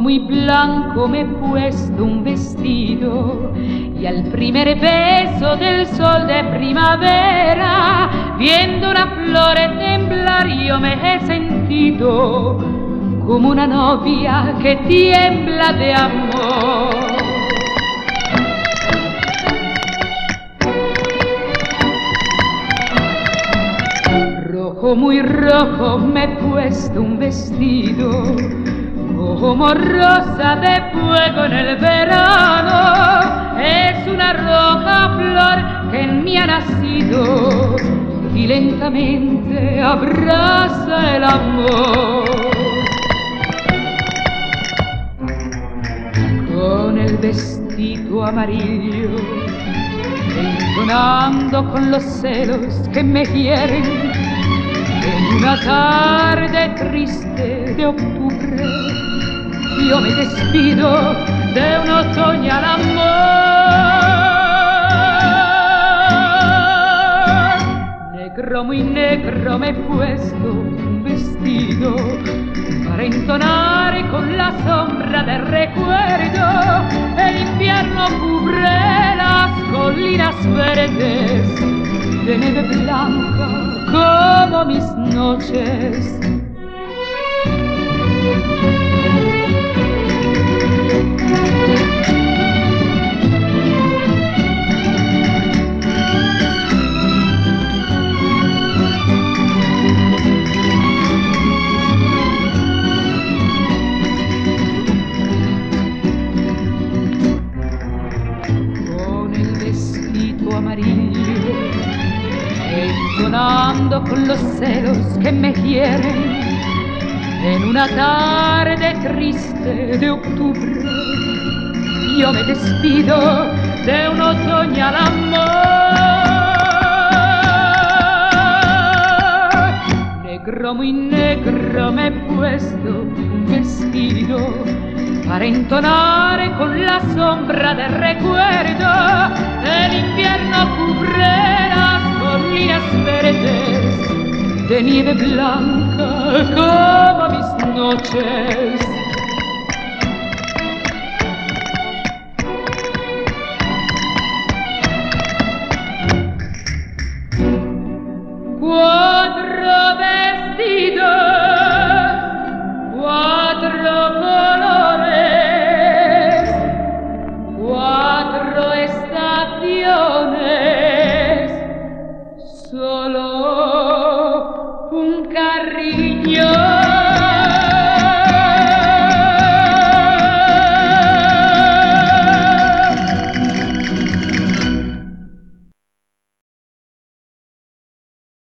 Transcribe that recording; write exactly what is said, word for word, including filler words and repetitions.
muy blanco me he puesto un vestido y al primer beso del sol de primavera, viendo una flor temblar, yo me he sentido como una novia que tiembla de amor. Rojo, muy rojo me he puesto un vestido, como rosa de fuego en el verano. Es una roja flor que en mí ha nacido y lentamente abraza el amor. Con el vestido amarillo, entonando con los celos que me hieren, en una tarde triste de octubre, yo me despido de un otoñal amor. Negro, muy negro me he puesto un vestido para entonar con la sombra del recuerdo. El invierno cubre las colinas verdes de nieve blanca como mis noches. Amarillo, entonando con los celos que me hieren, en una tarde triste de octubre, yo me despido de un otoñal amor. Negro, muy negro me he puesto un vestido para entonar con la sombra del recuerdo. El invierno cubre las colinas verdes de nieve blanca como mis noches.